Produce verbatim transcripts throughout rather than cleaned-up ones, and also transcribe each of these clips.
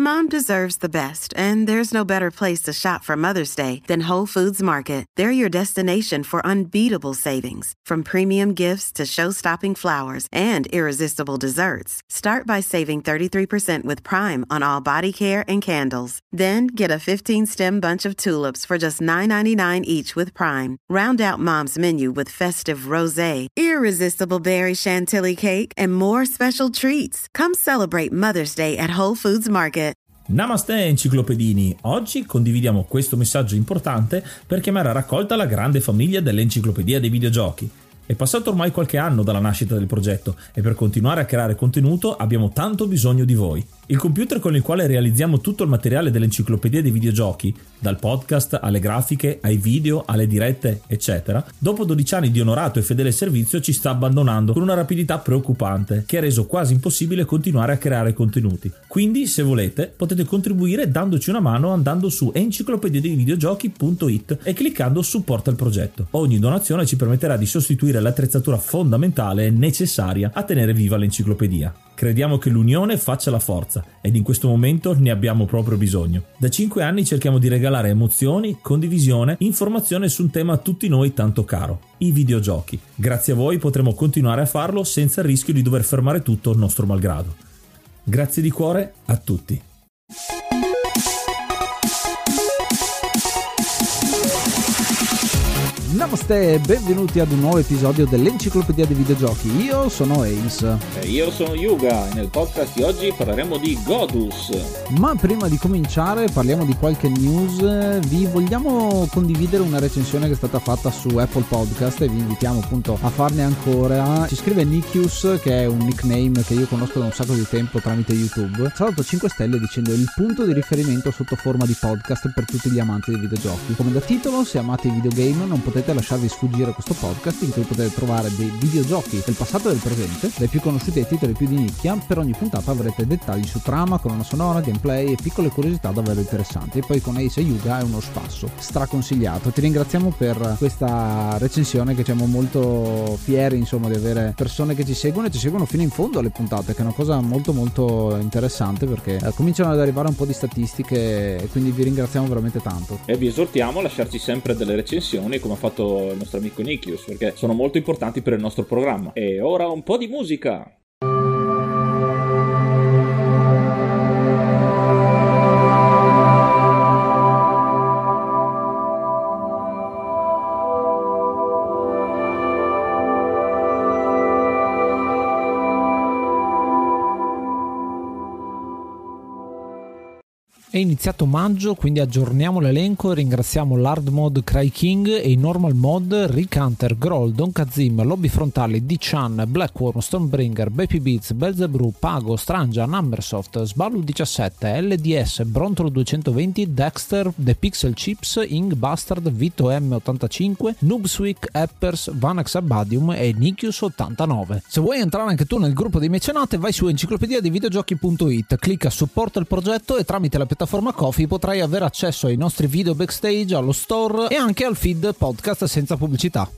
Mom deserves the best, and there's no better place to shop for Mother's Day than Whole Foods Market. They're your destination for unbeatable savings, from premium gifts to show-stopping flowers and irresistible desserts. Start by saving thirty-three percent with Prime on all body care and candles. Then get a fifteen-stem bunch of tulips for just nine ninety-nine each with Prime. Round out Mom's menu with festive rosé, irresistible berry chantilly cake, and more special treats. Come celebrate Mother's Day at Whole Foods Market. Namaste enciclopedini, oggi condividiamo questo messaggio importante per chiamare a raccolta la grande famiglia dell'Enciclopedia dei Videogiochi. È passato ormai qualche anno dalla nascita del progetto e per continuare a creare contenuto abbiamo tanto bisogno di voi. Il computer con il quale realizziamo tutto il materiale dell'Enciclopedia dei Videogiochi, dal podcast alle grafiche, ai video, alle dirette, eccetera, dopo dodici anni di onorato e fedele servizio ci sta abbandonando con una rapidità preoccupante che ha reso quasi impossibile continuare a creare contenuti. Quindi, se volete, potete contribuire dandoci una mano andando su enciclopedia dei videogiochi punto it e cliccando supporta il progetto. Ogni donazione ci permetterà di sostituire l'attrezzatura fondamentale e necessaria a tenere viva l'enciclopedia. Crediamo che l'unione faccia la forza ed in questo momento ne abbiamo proprio bisogno. Da cinque anni cerchiamo di regalare emozioni, condivisione, informazione su un tema a tutti noi tanto caro, i videogiochi. Grazie a voi potremo continuare a farlo senza il rischio di dover fermare tutto nostro malgrado. Grazie di cuore a tutti. Namaste e benvenuti ad un nuovo episodio dell'Enciclopedia dei Videogiochi. Io sono Ace. E io sono Yuga e nel podcast di oggi parleremo di Godus. Ma prima di cominciare parliamo di qualche news. Vi vogliamo condividere una recensione che è stata fatta su Apple Podcast e vi invitiamo appunto a farne ancora. Ci scrive Nikius, che è un nickname che io conosco da un sacco di tempo tramite YouTube. Ci ha dato cinque stelle dicendo il punto di riferimento sotto forma di podcast per tutti gli amanti dei videogiochi. Come da titolo, se amate i videogame non potete lasciarvi sfuggire questo podcast in cui potete trovare dei videogiochi del passato e del presente, dai più conosciuti ai titoli più di nicchia. Per ogni puntata avrete dettagli su trama, colonna sonora, gameplay e piccole curiosità davvero interessanti. E poi con Ace e Yuga è uno spasso straconsigliato. Ti ringraziamo per questa recensione, che siamo molto fieri insomma di avere persone che ci seguono e ci seguono fino in fondo alle puntate, che è una cosa molto molto interessante perché eh, cominciano ad arrivare un po' di statistiche e quindi vi ringraziamo veramente tanto. E vi esortiamo a lasciarci sempre delle recensioni come ha fatto il nostro amico Nikius, perché sono molto importanti per il nostro programma. E ora un po' di musica. È iniziato maggio, quindi aggiorniamo l'elenco e ringraziamo l'hard mod Cry King e i normal mod Rick Hunter, Groll, Don Kazim, Lobby Frontali, D-Chan, Blackworm, Stormbringer, Baby Beats, Belzebrew, Pago, Strangia, Numbersoft, Sballu diciassette, L D S, Brontolo duecentoventi, Dexter, The Pixel Chips, Ing Bastard, Vito M ottantacinque, Noobswick, Eppers, Vanax Abadium e Nikius ottantanove. Se vuoi entrare anche tu nel gruppo dei mecenate, vai su enciclopedia dei videogiochi punto it, clicca supporta il progetto e tramite la piattaforma Ko-fi potrai avere accesso ai nostri video backstage, allo store e anche al feed podcast senza pubblicità.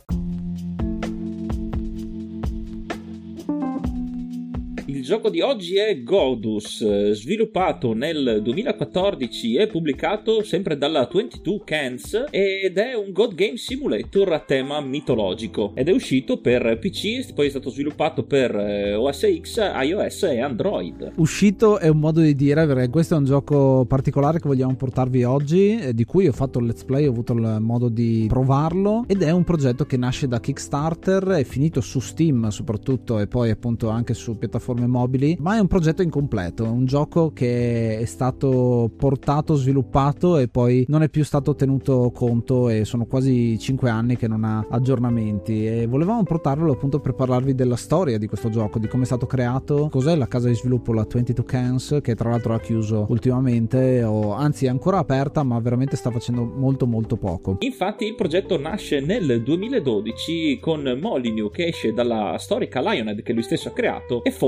Il gioco di oggi è Godus, sviluppato nel duemilaquattordici e pubblicato sempre dalla ventidue Cans, ed è un God Game Simulator a tema mitologico ed è uscito per P C, poi è stato sviluppato per O S X, iOS e Android. Uscito è un modo di dire, perché questo è un gioco particolare che vogliamo portarvi oggi, di cui ho fatto il let's play, ho avuto il modo di provarlo, ed è un progetto che nasce da Kickstarter, è finito su Steam soprattutto e poi appunto anche su piattaforme mobili, ma è un progetto incompleto, è un gioco che è stato portato, sviluppato e poi non è più stato tenuto conto e sono quasi cinque anni che non ha aggiornamenti, e volevamo portarlo appunto per parlarvi della storia di questo gioco, di come è stato creato, cos'è la casa di sviluppo, la ventidue Cans, che tra l'altro ha chiuso ultimamente, o anzi è ancora aperta ma veramente sta facendo molto molto poco. Infatti il progetto nasce nel duemiladodici con Molyneux, che esce dalla storica Lionhead che lui stesso ha creato e fonda la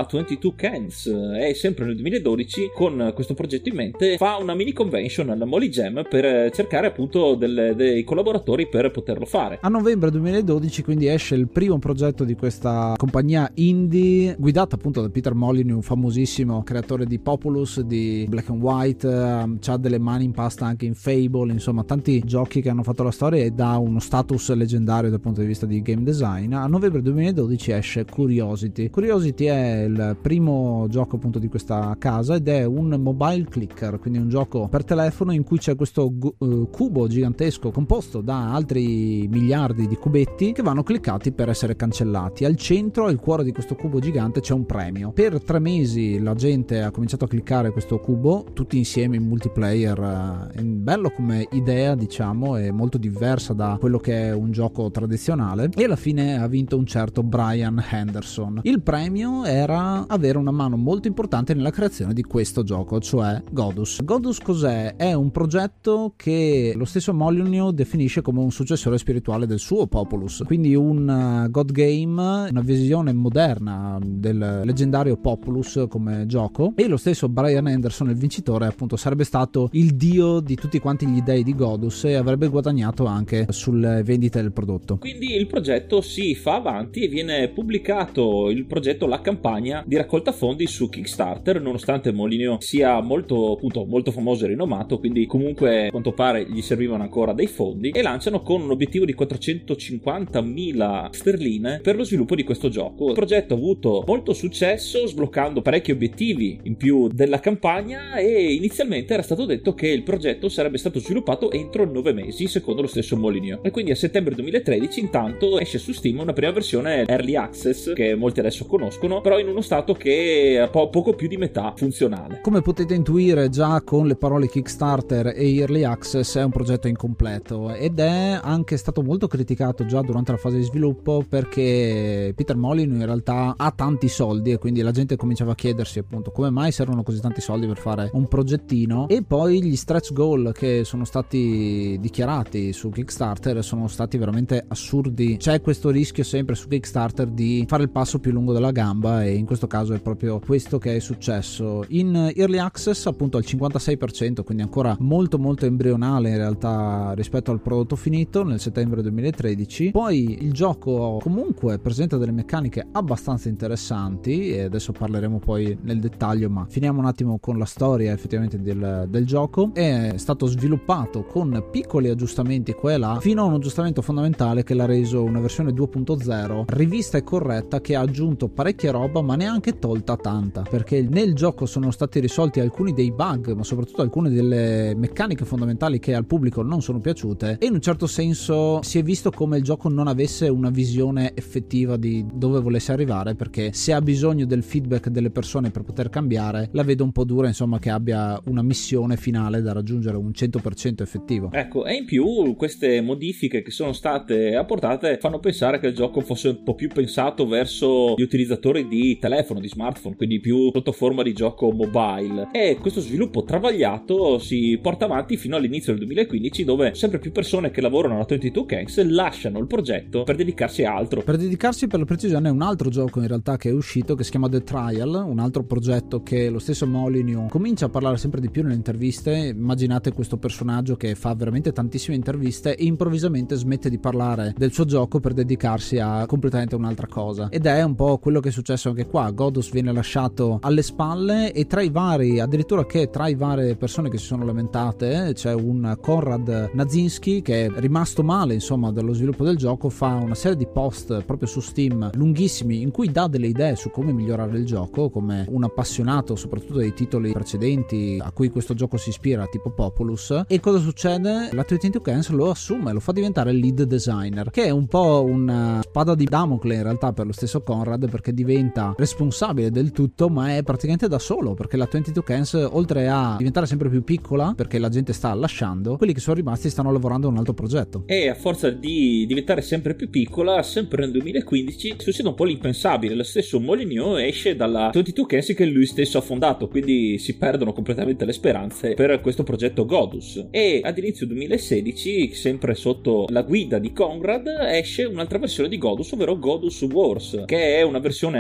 ventidue Cans e sempre nel duemiladodici, con questo progetto in mente, fa una mini convention alla Molly Jam per cercare appunto del, dei collaboratori per poterlo fare. A novembre duemiladodici quindi esce il primo progetto di questa compagnia indie guidata appunto da Peter Molyneux, famosissimo creatore di Populous, di Black and White, um, c'ha delle mani in pasta anche in Fable, insomma tanti giochi che hanno fatto la storia e dà uno status leggendario dal punto di vista di game design. A novembre duemiladodici esce Curiosity. Curiosity è il primo gioco appunto di questa casa ed è un mobile clicker, quindi un gioco per telefono in cui c'è questo uh, cubo gigantesco composto da altri miliardi di cubetti che vanno cliccati per essere cancellati. Al centro, al cuore di questo cubo gigante, c'è un premio. Per tre mesi la gente ha cominciato a cliccare questo cubo tutti insieme in multiplayer. È bello come idea, diciamo, è molto diversa da quello che è un gioco tradizionale e alla fine ha vinto un certo Brian Henderson. Il premio era avere una mano molto importante nella creazione di questo gioco, cioè Godus. Godus cos'è? È un progetto che lo stesso Molyneux definisce come un successore spirituale del suo Populous, quindi un God Game, una visione moderna del leggendario Populous come gioco, e lo stesso Brian Henderson, il vincitore, appunto sarebbe stato il dio di tutti quanti gli dei di Godus e avrebbe guadagnato anche sulle vendite del prodotto. Quindi il progetto si fa avanti e viene pubblicato il progetto, la campagna di raccolta fondi su Kickstarter, nonostante Molyneux sia molto appunto molto famoso e rinomato, quindi comunque a quanto pare gli servivano ancora dei fondi, e lanciano con un obiettivo di quattrocentocinquantamila sterline per lo sviluppo di questo gioco. Il progetto ha avuto molto successo, sbloccando parecchi obiettivi in più della campagna, e inizialmente era stato detto che il progetto sarebbe stato sviluppato entro nove mesi, secondo lo stesso Molyneux. E quindi a settembre duemilatredici intanto esce su Steam una prima versione Early Access che molti adesso conoscono, però in uno stato che è po- poco più di metà funzionale. Come potete intuire già con le parole Kickstarter e Early Access, è un progetto incompleto ed è anche stato molto criticato già durante la fase di sviluppo, perché Peter Molyneux in realtà ha tanti soldi e quindi la gente cominciava a chiedersi appunto come mai servono così tanti soldi per fare un progettino, e poi gli stretch goal che sono stati dichiarati su Kickstarter sono stati veramente assurdi. C'è questo rischio sempre su Kickstarter di fare il passo più lungo della gamba, e in questo caso è proprio questo che è successo. In Early Access appunto al cinquantasei per cento, quindi ancora molto molto embrionale in realtà rispetto al prodotto finito nel settembre duemilatredici. Poi il gioco comunque presenta delle meccaniche abbastanza interessanti e adesso parleremo poi nel dettaglio, ma finiamo un attimo con la storia effettivamente del, del gioco. È stato sviluppato con piccoli aggiustamenti qua e là fino a un aggiustamento fondamentale che l'ha reso una versione due punto zero rivista e corretta, che ha aggiunto parecchia roba ma neanche tolta tanta, perché nel gioco sono stati risolti alcuni dei bug, ma soprattutto alcune delle meccaniche fondamentali che al pubblico non sono piaciute, e in un certo senso si è visto come il gioco non avesse una visione effettiva di dove volesse arrivare, perché se ha bisogno del feedback delle persone per poter cambiare, la vedo un po' dura, insomma, che abbia una missione finale da raggiungere un cento per cento effettivo. Ecco, e in più queste modifiche che sono state apportate fanno pensare che il gioco fosse un po' più pensato verso gli utilizzatori di telefono, di smartphone, quindi più sotto forma di gioco mobile, e questo sviluppo travagliato si porta avanti fino all'inizio del duemilaquindici, dove sempre più persone che lavorano alla ventidue Cans lasciano il progetto per dedicarsi a altro. Per dedicarsi, per la precisione, a un altro gioco in realtà che è uscito, che si chiama The Trial, un altro progetto che lo stesso Molyneux comincia a parlare sempre di più nelle interviste. Immaginate questo personaggio che fa veramente tantissime interviste e improvvisamente smette di parlare del suo gioco per dedicarsi a completamente un'altra cosa, ed è un po' quello che è successo anche qua. Godus viene lasciato alle spalle, e tra i vari, addirittura che tra i varie persone che si sono lamentate c'è un Konrad Nazinski che è rimasto male insomma dallo sviluppo del gioco, fa una serie di post proprio su Steam lunghissimi in cui dà delle idee su come migliorare il gioco, come un appassionato soprattutto dei titoli precedenti a cui questo gioco si ispira, tipo Populous. E cosa succede? La ventidue Cans lo assume, lo fa diventare lead designer, che è un po' una spada di Damocle in realtà per lo stesso Konrad, perché diventa responsabile del tutto, ma è praticamente da solo, perché la ventidue Cans, oltre a diventare sempre più piccola perché la gente sta lasciando, quelli che sono rimasti stanno lavorando a un altro progetto. E a forza di diventare sempre più piccola, sempre nel duemilaquindici succede un po' l'impensabile. Lo stesso Molyneux esce dalla ventidue Cans che lui stesso ha fondato, quindi si perdono completamente le speranze per questo progetto Godus. E ad inizio duemilasedici, sempre sotto la guida di Konrad, esce un'altra versione di Godus, ovvero Godus Wars, che è una versione aggiornata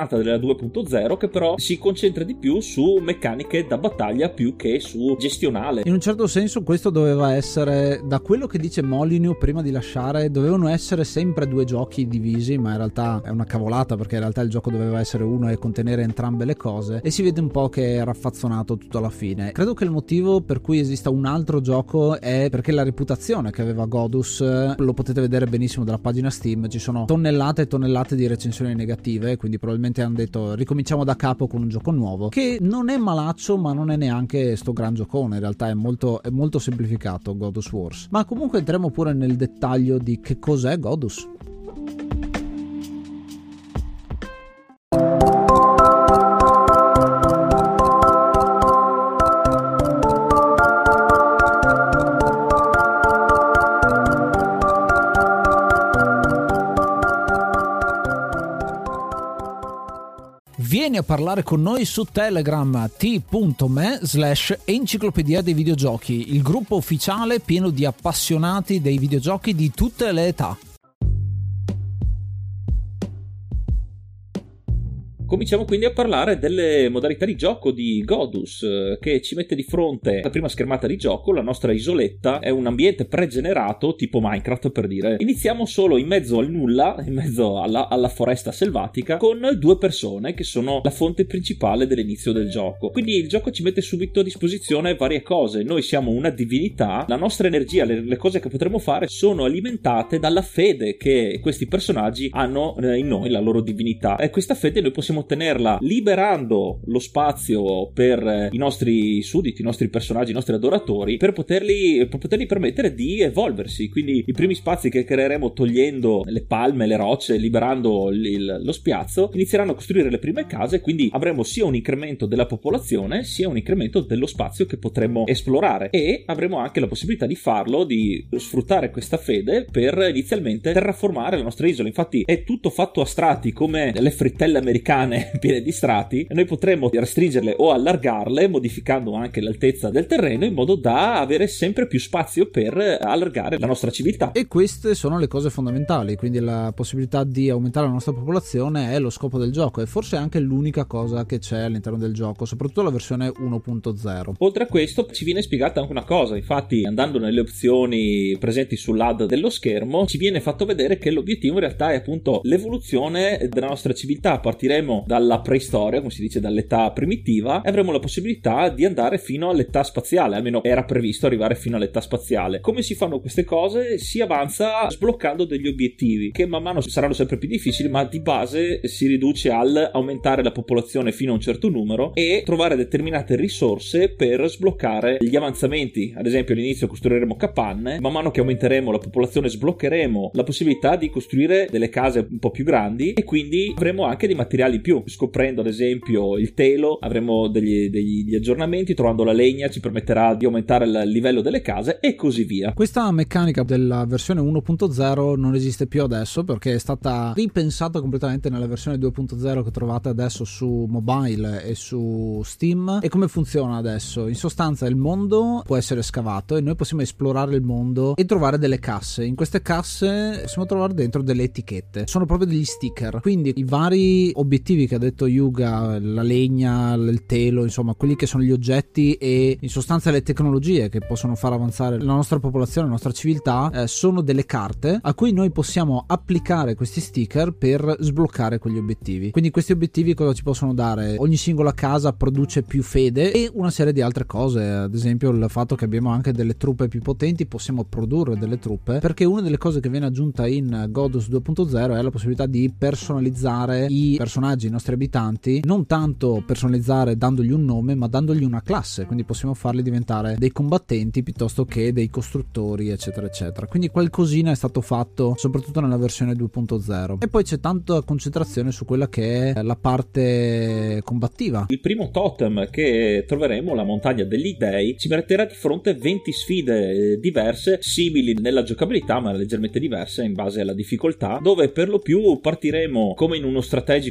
raffinata della due punto zero, che però si concentra di più su meccaniche da battaglia più che su gestionale. In un certo senso questo doveva essere, da quello che dice Molyneux prima di lasciare, dovevano essere sempre due giochi divisi, ma in realtà è una cavolata, perché in realtà il gioco doveva essere uno e contenere entrambe le cose, e si vede un po' che è raffazzonato tutto alla fine. Credo che il motivo per cui esista un altro gioco è perché la reputazione che aveva Godus, lo potete vedere benissimo dalla pagina Steam, ci sono tonnellate e tonnellate di recensioni negative, quindi probabilmente hanno detto ricominciamo da capo con un gioco nuovo, che non è malaccio ma non è neanche sto gran giocone, in realtà è molto, è molto semplificato Godus Wars. Ma comunque entriamo pure nel dettaglio di che cos'è Godus. Vieni a parlare con noi su Telegram, t.me slash enciclopedia dei videogiochi, il gruppo ufficiale pieno di appassionati dei videogiochi di tutte le età. Cominciamo quindi a parlare delle modalità di gioco di Godus, che ci mette di fronte alla prima schermata di gioco. La nostra isoletta è un ambiente pregenerato tipo Minecraft, per dire. Iniziamo solo in mezzo al nulla, in mezzo alla, alla foresta selvatica, con due persone che sono la fonte principale dell'inizio del gioco. Quindi il gioco ci mette subito a disposizione varie cose. Noi siamo una divinità, la nostra energia, le, le cose che potremo fare sono alimentate dalla fede che questi personaggi hanno in noi, la loro divinità, e questa fede noi possiamo ottenerla liberando lo spazio per i nostri sudditi, i nostri personaggi, i nostri adoratori, per poterli, per poterli permettere di evolversi. Quindi i primi spazi che creeremo togliendo le palme, le rocce, liberando il, lo spiazzo, inizieranno a costruire le prime case, quindi avremo sia un incremento della popolazione sia un incremento dello spazio che potremo esplorare, e avremo anche la possibilità di farlo, di sfruttare questa fede per inizialmente terraformare la nostra isola. Infatti è tutto fatto a strati come le frittelle americane piene di strati, e noi potremmo restringerle o allargarle modificando anche l'altezza del terreno in modo da avere sempre più spazio per allargare la nostra civiltà. E queste sono le cose fondamentali, quindi la possibilità di aumentare la nostra popolazione è lo scopo del gioco, e forse anche l'unica cosa che c'è all'interno del gioco, soprattutto la versione uno punto zero. Oltre a questo ci viene spiegata anche una cosa. Infatti, andando nelle opzioni presenti sull'H U D dello schermo, ci viene fatto vedere che l'obiettivo in realtà è appunto l'evoluzione della nostra civiltà. Partiremo dalla preistoria, come si dice, dall'età primitiva, e avremo la possibilità di andare fino all'età spaziale, almeno era previsto arrivare fino all'età spaziale. Come si fanno queste cose? Si avanza sbloccando degli obiettivi che man mano saranno sempre più difficili, ma di base si riduce al aumentare la popolazione fino a un certo numero e trovare determinate risorse per sbloccare gli avanzamenti. Ad esempio, all'inizio costruiremo capanne, man mano che aumenteremo la popolazione sbloccheremo la possibilità di costruire delle case un po' più grandi, e quindi avremo anche dei materiali più. Scoprendo ad esempio il telo avremo degli, degli aggiornamenti, trovando la legna ci permetterà di aumentare il livello delle case e così via. Questa meccanica della versione uno punto zero non esiste più adesso, perché è stata ripensata completamente nella versione due punto zero che trovate adesso su mobile e su Steam. E come funziona adesso? In sostanza il mondo può essere scavato e noi possiamo esplorare il mondo e trovare delle casse. In queste casse possiamo trovare dentro delle etichette, sono proprio degli sticker, quindi i vari obiettivi che ha detto Yuga, la legna, il telo, insomma quelli che sono gli oggetti e in sostanza le tecnologie che possono far avanzare la nostra popolazione, la nostra civiltà, eh, sono delle carte a cui noi possiamo applicare questi sticker per sbloccare quegli obiettivi. Quindi questi obiettivi cosa ci possono dare? Ogni singola casa produce più fede e una serie di altre cose, ad esempio il fatto che abbiamo anche delle truppe più potenti, possiamo produrre delle truppe, perché una delle cose che viene aggiunta in Godus due punto zero è la possibilità di personalizzare i personaggi, i nostri abitanti, non tanto personalizzare dandogli un nome ma dandogli una classe, quindi possiamo farli diventare dei combattenti piuttosto che dei costruttori eccetera eccetera. Quindi qualcosina è stato fatto soprattutto nella versione due punto zero, e poi c'è tanta concentrazione su quella che è la parte combattiva. Il primo totem che troveremo, la montagna degli dei, ci metterà di fronte venti sfide diverse, simili nella giocabilità ma leggermente diverse in base alla difficoltà, dove per lo più partiremo come in uno strategico in tempo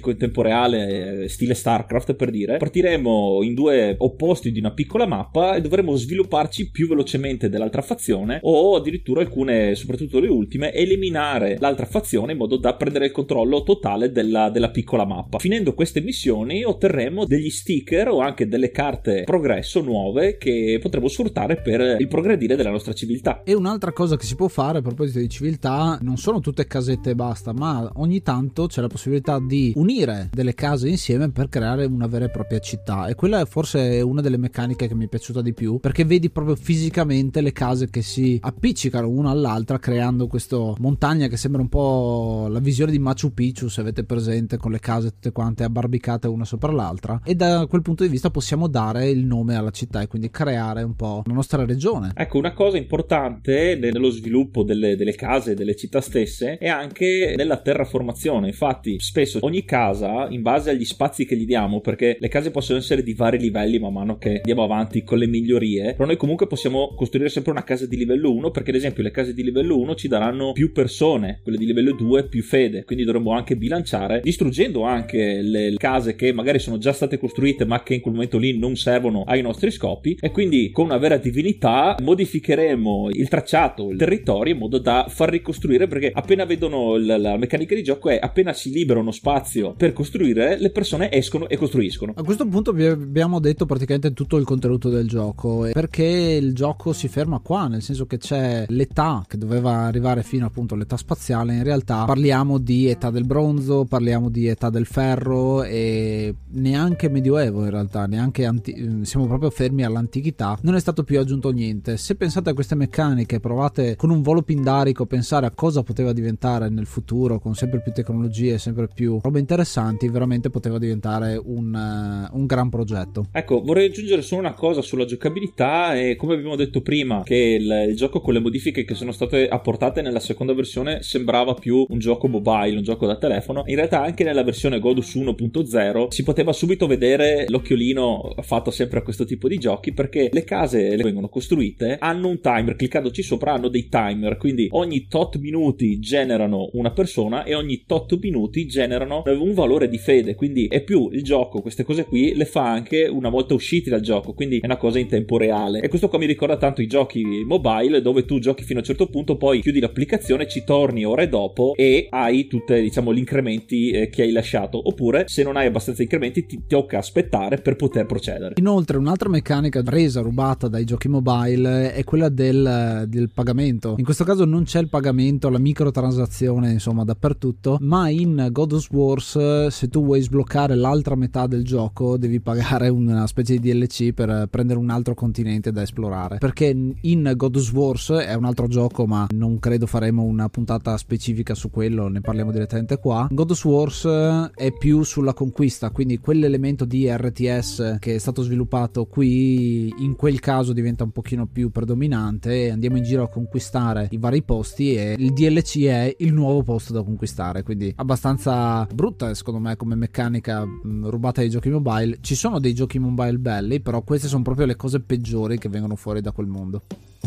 tempo reale, stile StarCraft per dire, partiremo in due opposti di una piccola mappa e dovremo svilupparci più velocemente dell'altra fazione, o addirittura alcune, soprattutto le ultime, eliminare l'altra fazione in modo da prendere il controllo totale della, della piccola mappa. Finendo queste missioni otterremo degli sticker o anche delle carte progresso nuove che potremo sfruttare per il progredire della nostra civiltà. E un'altra cosa che si può fare a proposito di civiltà, non sono tutte casette e basta, ma ogni tanto c'è la possibilità di unire delle case insieme per creare una vera e propria città, e quella è forse una delle meccaniche che mi è piaciuta di più, perché vedi proprio fisicamente le case che si appiccicano una all'altra, creando questa montagna che sembra un po' la visione di Machu Picchu, se avete presente, con le case tutte quante abbarbicate una sopra l'altra, e da quel punto di vista possiamo dare il nome alla città e quindi creare un po' la nostra regione. Ecco, una cosa importante nello sviluppo delle, delle case, delle città stesse, è anche nella terraformazione. Infatti spesso ogni casa, in base agli spazi che gli diamo, perché le case possono essere di vari livelli man mano che andiamo avanti con le migliorie, però noi comunque possiamo costruire sempre una casa di livello uno, perché ad esempio le case di livello uno ci daranno più persone, quelle di livello due più fede, quindi dovremmo anche bilanciare, distruggendo anche le case che magari sono già state costruite ma che in quel momento lì non servono ai nostri scopi, e quindi con una vera divinità modificheremo il tracciato, il territorio, in modo da far ricostruire, perché appena vedono la, la meccanica di gioco è appena si libera uno spazio per costruire, le persone escono e costruiscono. A questo punto vi abbiamo detto praticamente tutto il contenuto del gioco, perché il gioco si ferma qua, nel senso che c'è l'età che doveva arrivare fino appunto all'età spaziale. In realtà parliamo di età del bronzo, parliamo di età del ferro, e neanche medioevo in realtà, neanche anti- siamo proprio fermi all'antichità, non è stato più aggiunto niente. Se pensate a queste meccaniche, provate con un volo pindarico a pensare a cosa poteva diventare nel futuro, con sempre più tecnologie, sempre più robe interessanti, veramente poteva diventare un, uh, un gran progetto. Ecco, vorrei aggiungere solo una cosa sulla giocabilità, e come abbiamo detto prima che il, il gioco con le modifiche che sono state apportate nella seconda versione sembrava più un gioco mobile, un gioco da telefono, in realtà anche nella versione Godus uno punto zero si poteva subito vedere l'occhiolino fatto sempre a questo tipo di giochi, perché le case le vengono costruite, hanno un timer, cliccandoci sopra hanno dei timer, quindi ogni tot minuti generano una persona e ogni tot minuti generano un valore di fede, quindi è più il gioco queste cose qui le fa anche una volta usciti dal gioco, quindi è una cosa in tempo reale. E questo qua mi ricorda tanto i giochi mobile, dove tu giochi fino a un certo punto, poi chiudi l'applicazione, ci torni ore dopo e hai tutte, diciamo, gli incrementi eh, che hai lasciato, oppure se non hai abbastanza incrementi ti tocca aspettare per poter procedere. Inoltre un'altra meccanica presa, rubata dai giochi mobile, è quella del, del pagamento. In questo caso non c'è il pagamento, la microtransazione insomma dappertutto, ma in God of Wars se tu vuoi sbloccare l'altra metà del gioco devi pagare una specie di D L C per prendere un altro continente da esplorare, perché in God of Wars è un altro gioco, ma non credo faremo una puntata specifica su quello, ne parliamo direttamente qua. God of Wars è più sulla conquista, quindi quell'elemento di R T S che è stato sviluppato qui in quel caso diventa un pochino più predominante, e andiamo in giro a conquistare i vari posti e il D L C è il nuovo posto da conquistare, quindi abbastanza brutta secondo me come meccanica mh, rubata dai giochi mobile. Ci sono dei giochi mobile belli, però queste sono proprio le cose peggiori che vengono fuori da quel mondo.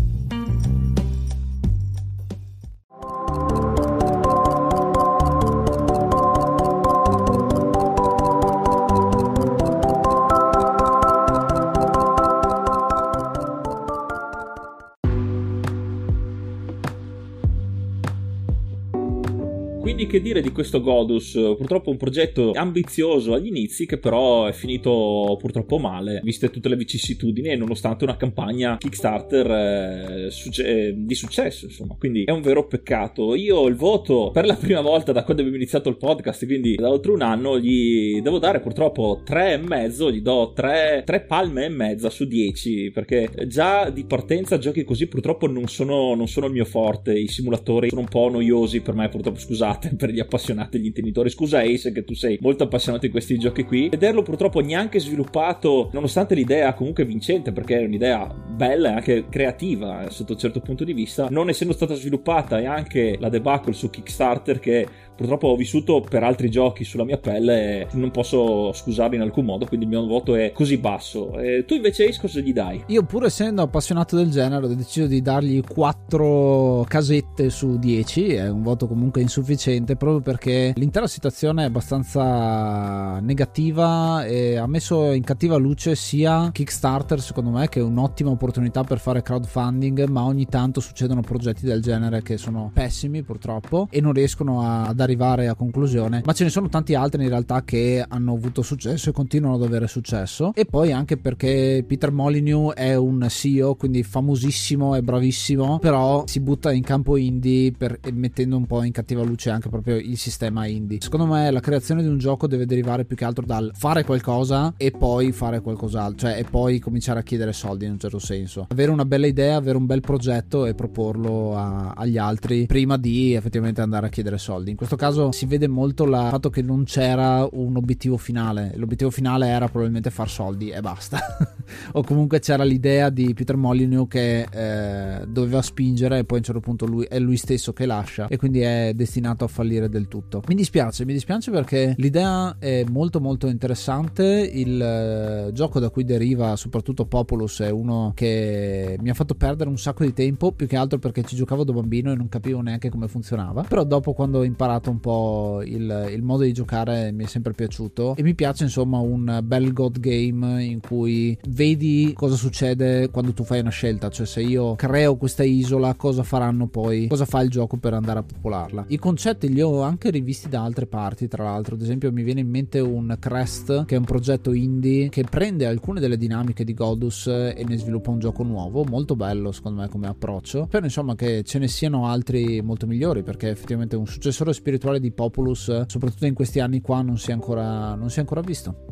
Quindi che dire di questo Godus? Purtroppo un progetto ambizioso agli inizi, che però è finito purtroppo male, viste tutte le vicissitudini, e nonostante una campagna Kickstarter eh, succe- di successo, insomma. Quindi è un vero peccato. Io il voto, per la prima volta da quando abbiamo iniziato il podcast, quindi da oltre un anno, gli devo dare purtroppo tre e mezzo, gli do tre, tre palme e mezza su dieci, perché già di partenza giochi così purtroppo non sono, non sono il mio forte. I simulatori sono un po' noiosi per me, purtroppo, scusate, per gli appassionati, gli intenditori. Scusa Ace, che tu sei molto appassionato di questi giochi qui. Vederlo purtroppo neanche sviluppato, nonostante l'idea comunque vincente, perché è un'idea bella e anche creativa sotto un certo punto di vista, non essendo stata sviluppata, e anche la debacle su Kickstarter che purtroppo ho vissuto per altri giochi sulla mia pelle e non posso scusarli in alcun modo, quindi il mio voto è così basso. E tu invece Ace cosa gli dai? Io, pur essendo appassionato del genere, ho deciso di dargli quattro casette su dieci, è un voto comunque insufficiente proprio perché l'intera situazione è abbastanza negativa e ha messo in cattiva luce sia Kickstarter, secondo me, che è un'ottima opportunità per fare crowdfunding, ma ogni tanto succedono progetti del genere che sono pessimi purtroppo e non riescono a, ad arrivare a conclusione, ma ce ne sono tanti altri in realtà che hanno avuto successo e continuano ad avere successo. E poi anche perché Peter Molyneux è un C E O, quindi famosissimo e bravissimo, però si butta in campo indie per, mettendo un po' in cattiva luce anche proprio il sistema indie. Secondo me la creazione di un gioco deve derivare più che altro dal fare qualcosa e poi fare qualcos'altro, cioè e poi cominciare a chiedere soldi in un certo senso, avere una bella idea, avere un bel progetto e proporlo a, agli altri prima di effettivamente andare a chiedere soldi. In questo caso si vede molto il fatto che non c'era un obiettivo finale, l'obiettivo finale era probabilmente far soldi e basta o comunque c'era l'idea di Peter Molyneux che eh, doveva spingere e poi a un certo punto lui, è lui stesso che lascia e quindi è destinato a fallire del tutto. Mi dispiace, mi dispiace perché l'idea è molto molto interessante, il eh, gioco da cui deriva soprattutto Populous è uno che mi ha fatto perdere un sacco di tempo, più che altro perché ci giocavo da bambino e non capivo neanche come funzionava, però dopo, quando ho imparato un po' il, il modo di giocare, mi è sempre piaciuto e mi piace insomma un bel god game in cui vedi cosa succede quando tu fai una scelta, cioè se io creo questa isola cosa faranno poi, cosa fa il gioco per andare a popolarla. I concetti li ho anche rivisti da altre parti, tra l'altro ad esempio mi viene in mente un Crest, che è un progetto indie che prende alcune delle dinamiche di Godus e ne sviluppa un gioco nuovo, molto bello secondo me come approccio. Però insomma che ce ne siano altri molto migliori, perché effettivamente un successore spirituale di Populous, soprattutto in questi anni qua, non si è ancora, non si è ancora visto.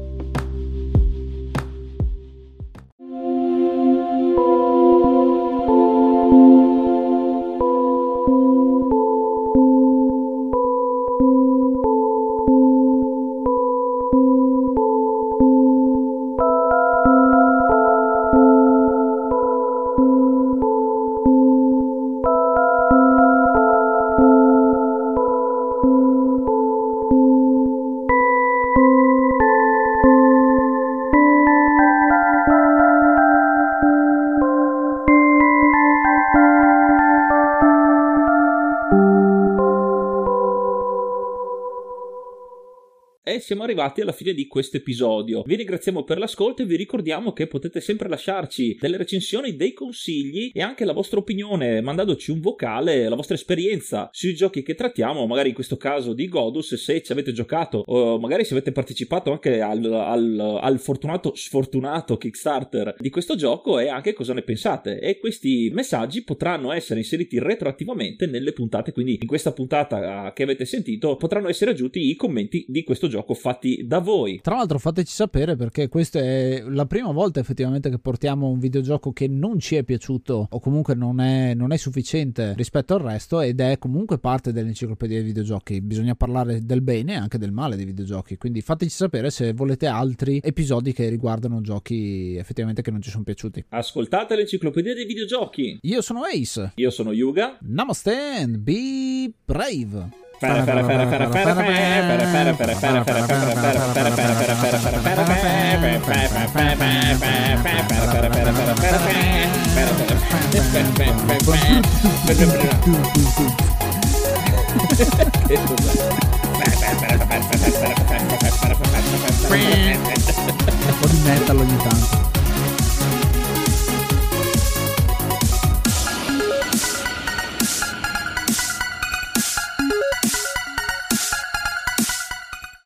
Siamo arrivati alla fine di questo episodio. Vi ringraziamo per l'ascolto e vi ricordiamo che potete sempre lasciarci delle recensioni, dei consigli e anche la vostra opinione mandandoci un vocale, la vostra esperienza sui giochi che trattiamo, magari in questo caso di Godus, se ci avete giocato o magari se avete partecipato anche al, al, al fortunato sfortunato Kickstarter di questo gioco e anche cosa ne pensate. E questi messaggi potranno essere inseriti retroattivamente nelle puntate, quindi in questa puntata che avete sentito potranno essere aggiunti i commenti di questo gioco fatti da voi. Tra l'altro fateci sapere, perché questa è la prima volta effettivamente che portiamo un videogioco che non ci è piaciuto o comunque non è, non è sufficiente rispetto al resto, ed è comunque parte dell'enciclopedia dei videogiochi. Bisogna parlare del bene e anche del male dei videogiochi, quindi fateci sapere se volete altri episodi che riguardano giochi effettivamente che non ci sono piaciuti. Ascoltate l'enciclopedia dei videogiochi. Io sono Ace. Io sono Yuga. Namaste and be brave. Un po' di metal ogni tanto.